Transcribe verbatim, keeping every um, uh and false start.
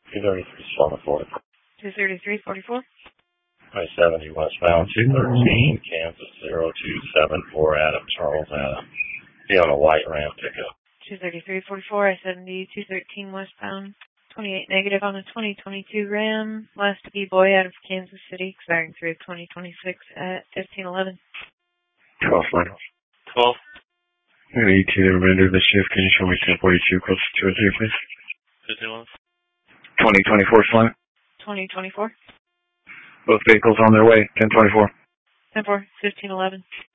two thirty-three, forty-four. two thirty-three, forty-four. I seventy westbound, two thirteen, Kansas, zero two seven four, Adam, Charles, Adam. Be on a white Ram pickup. two thirty-three, forty-four, I seventy, two thirteen westbound. twenty-eight negative on a twenty twenty-two Ram. Last B-boy out of Kansas City, expiring through twenty twenty-six at fifteen eleven. twelve, final. twelve. I'm going to E T the remainder of the shift. Can you show me ten forty-two, close to two oh three, please? fifteen eleven. twenty twenty-four, slide. twenty twenty-four. Both vehicles on their way, ten twenty-four. ten four, fifteen eleven.